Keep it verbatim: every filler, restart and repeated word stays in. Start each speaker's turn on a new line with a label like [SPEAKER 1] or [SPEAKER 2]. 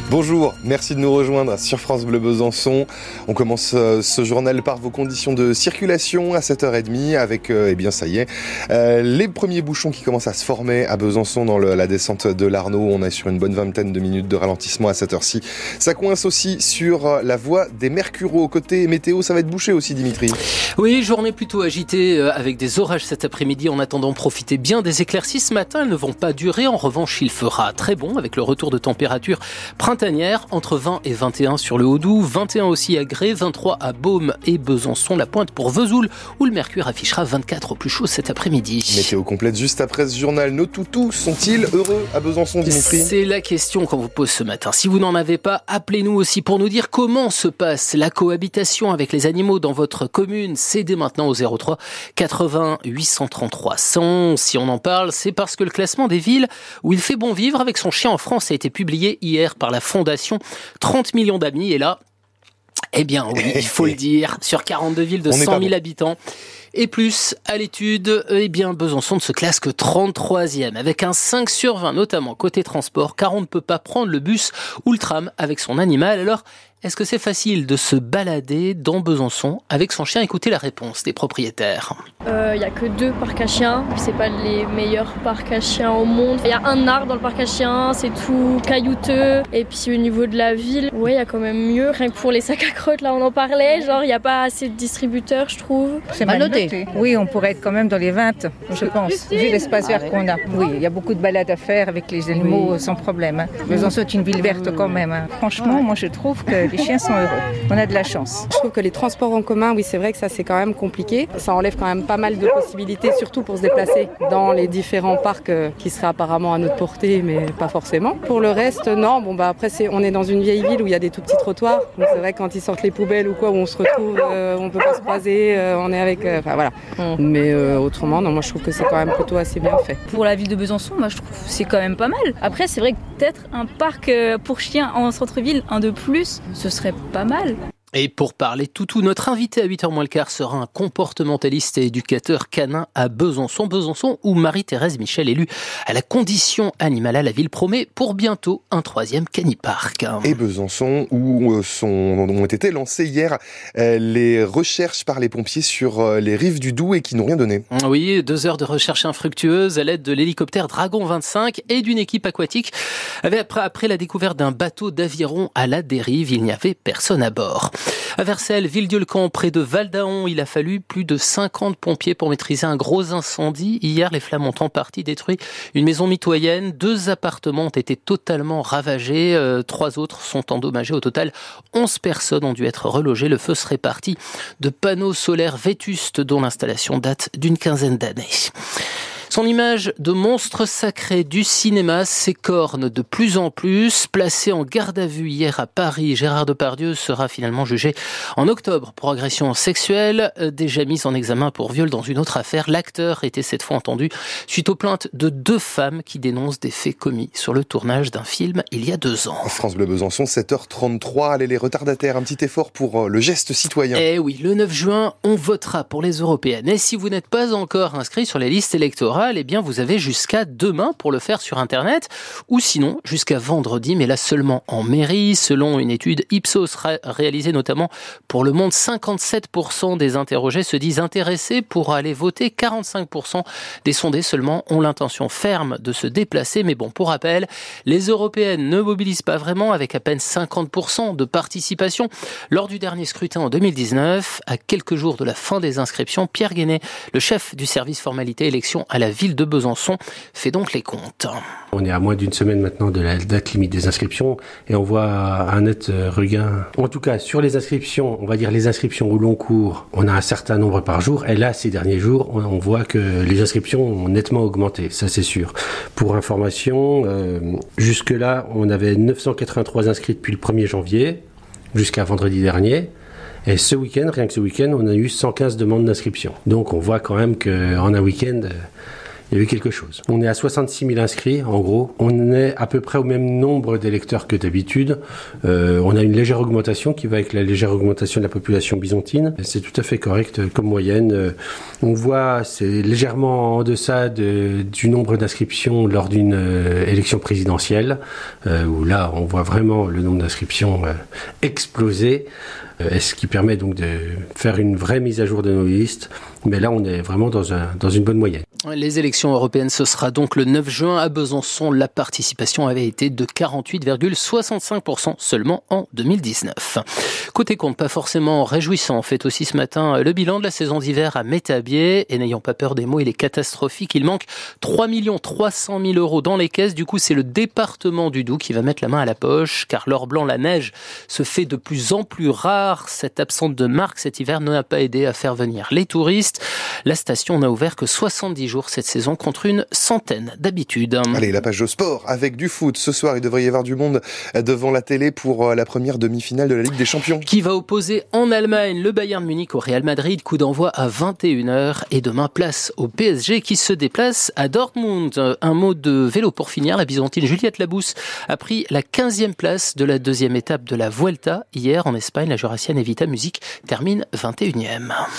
[SPEAKER 1] Bonjour, merci de nous rejoindre sur France Bleu Besançon. On commence euh, ce journal par vos conditions de circulation à sept heures trente avec, euh, eh bien ça y est, euh, les premiers bouchons qui commencent à se former à Besançon dans le, la descente de l'Arnaud. On est sur une bonne vingtaine de minutes de ralentissement à cette heure-ci. Ça coince aussi sur la voie des Mercureaux. Côté météo, ça va être bouché aussi, Dimitri.
[SPEAKER 2] Oui, journée plutôt agitée euh, avec des orages cet après-midi. En attendant, profitez bien des éclaircies. Ce matin, elles ne vont pas durer. En revanche, il fera très bon avec le retour de température printanière entre vingt et vingt et un sur le Haut-Doubs, vingt et un aussi à Grès, vingt-trois à Beaume et Besançon. La pointe pour Vesoul où le mercure affichera vingt-quatre au plus chaud cet après-midi.
[SPEAKER 1] Météo complète juste après ce journal. Nos toutous sont-ils heureux à Besançon, Dimitri ?
[SPEAKER 2] C'est la question qu'on vous pose ce matin. Si vous n'en avez pas, appelez-nous aussi pour nous dire comment se passe la cohabitation avec les animaux dans votre commune. C'est dès maintenant au zéro trois quatre-vingts huit cent trente-trois cent. Si on en parle, c'est parce que le classement des villes où il fait bon vivre avec son chien en France a été publié hier par la Fondation trente millions d'amis. Et là, eh bien oui, il faut le dire, sur quarante-deux villes de cent mille habitants et plus à l'étude, eh bien Besançon ne se classe que trente-troisième avec un cinq sur vingt, notamment côté transport, car on ne peut pas prendre le bus ou le tram avec son animal. Alors, est-ce que c'est facile de se balader dans Besançon avec son chien ? Écoutez la réponse des propriétaires.
[SPEAKER 3] Il euh, n'y a que deux parcs à chiens, c'est pas les meilleurs parcs à chiens au monde. Il y a un arbre dans le parc à chiens, c'est tout caillouteux. Et puis au niveau de la ville, ouais, il y a quand même mieux. Rien que pour les sacs à crottes, là on en parlait, genre il n'y a pas assez de distributeurs, je trouve.
[SPEAKER 4] C'est mal noté. Oui, on pourrait être quand même dans les vingt, je pense, vu l'espace vert qu'on a. Oui, il y a beaucoup de balades à faire avec les animaux oui. sans problème. Hein. Besançon est une ville verte quand même. Hein. Franchement, moi je trouve que les chiens sont heureux. On a de la chance.
[SPEAKER 5] Je trouve que les transports en commun, oui, c'est vrai que ça c'est quand même compliqué. Ça enlève quand même pas mal de possibilités, surtout pour se déplacer dans les différents parcs qui seraient apparemment à notre portée, mais pas forcément. Pour le reste, non. Bon bah après, c'est, on est dans une vieille ville où il y a des tout petits trottoirs. Donc c'est vrai que quand ils sortent les poubelles ou quoi, où on se retrouve, euh, on peut pas se croiser, euh, on est avec, euh, enfin voilà. Mmh. Mais euh, autrement, non, moi je trouve que c'est quand même plutôt assez bien fait.
[SPEAKER 6] Pour la ville de Besançon, moi je trouve que c'est quand même pas mal. Après, c'est vrai que peut-être un parc pour chiens en centre-ville, un de plus, ce serait pas mal.
[SPEAKER 2] Et pour parler toutou, notre invité à huit heures moins le quart sera un comportementaliste et éducateur canin à Besançon. Besançon où Marie-Thérèse Michel, élue à la condition animale à la ville, promet pour bientôt un troisième canipark.
[SPEAKER 1] Et Besançon où sont, ont été lancées hier les recherches par les pompiers sur les rives du Doubs et qui n'ont rien donné.
[SPEAKER 2] Oui, deux heures de recherche infructueuse à l'aide de l'hélicoptère Dragon vingt-cinq et d'une équipe aquatique. Après, après la découverte d'un bateau d'aviron à la dérive, il n'y avait personne à bord. À Vercelles, Villedieu-le-Camp, près de Val-d'Aon, il a fallu plus de cinquante pompiers pour maîtriser un gros incendie. Hier, les flammes ont en partie détruit une maison mitoyenne. Deux appartements ont été totalement ravagés. Euh, trois autres sont endommagés. Au total, onze personnes ont dû être relogées. Le feu serait parti de panneaux solaires vétustes dont l'installation date d'une quinzaine d'années. Son image de monstre sacré du cinéma s'écorne de plus en plus. Placé en garde à vue hier à Paris, Gérard Depardieu sera finalement jugé en octobre pour agression sexuelle. Déjà mis en examen pour viol dans une autre affaire, l'acteur était cette fois entendu suite aux plaintes de deux femmes qui dénoncent des faits commis sur le tournage d'un film il y a deux ans.
[SPEAKER 1] France Bleu Besançon, sept heures trente-trois. Allez, les retardataires, un petit effort pour le geste citoyen.
[SPEAKER 2] Eh oui, le neuf juin, on votera pour les européennes. Et si vous n'êtes pas encore inscrit sur les listes électorales, eh bien vous avez jusqu'à demain pour le faire sur Internet, ou sinon jusqu'à vendredi, mais là seulement en mairie. Selon une étude Ipsos réalisée notamment pour Le Monde, cinquante-sept pour cent des interrogés se disent intéressés pour aller voter. quarante-cinq pour cent des sondés seulement ont l'intention ferme de se déplacer. Mais bon, pour rappel, les européennes ne mobilisent pas vraiment, avec à peine cinquante pour cent de participation. Lors du dernier scrutin en deux mille dix-neuf, à quelques jours de la fin des inscriptions, Pierre Guénet, le chef du service formalité élection à la ville de Besançon, fait donc les comptes.
[SPEAKER 7] On est à moins d'une semaine maintenant de la date limite des inscriptions et on voit un net regain. En tout cas, sur les inscriptions, on va dire les inscriptions au long cours, on a un certain nombre par jour. Et là, ces derniers jours, on voit que les inscriptions ont nettement augmenté, ça c'est sûr. Pour information, euh, jusque-là, on avait neuf cent quatre-vingt-trois inscrits depuis le premier janvier, jusqu'à vendredi dernier. Et ce week-end, rien que ce week-end, on a eu cent quinze demandes d'inscription. Donc on voit quand même qu'en un week-end, il y a eu quelque chose. On est à soixante-six mille inscrits, en gros. On est à peu près au même nombre d'électeurs que d'habitude. Euh, on a une légère augmentation qui va avec la légère augmentation de la population bisontine. C'est tout à fait correct comme moyenne. Euh, on voit, c'est légèrement en deçà de, du nombre d'inscriptions lors d'une euh, élection présidentielle, euh, où là, on voit vraiment le nombre d'inscriptions euh, exploser. Euh, ce qui permet donc de faire une vraie mise à jour de nos listes. Mais là, on est vraiment dans, un, dans une bonne moyenne.
[SPEAKER 2] Les élections européennes, ce sera donc le neuf juin à Besançon. La participation avait été de quarante-huit virgule soixante-cinq pour cent seulement en deux mille dix-neuf. Côté compte, pas forcément réjouissant. On fait aussi ce matin le bilan de la saison d'hiver à Métabier. Et n'ayant pas peur des mots, il est catastrophique. Il manque trois millions trois cent mille euros dans les caisses. Du coup, c'est le département du Doubs qui va mettre la main à la poche. Car l'or blanc, la neige, se fait de plus en plus rare. Cette absence de marque cet hiver n'a pas aidé à faire venir les touristes. La station n'a ouvert que soixante-dix jours cette saison contre une centaine d'habitude.
[SPEAKER 1] Allez, la page de sport avec du foot. Ce soir, il devrait y avoir du monde devant la télé pour la première demi-finale de la Ligue des Champions.
[SPEAKER 2] Qui va opposer en Allemagne le Bayern Munich au Real Madrid. Coup d'envoi à vingt et une heures. Et demain, place au P S G qui se déplace à Dortmund. Un mot de vélo pour finir. La Byzantine Juliette Labousse a pris la quinzième place de la deuxième étape de la Vuelta. Hier, en Espagne, la Jurassienne Evita Music termine vingt et unième.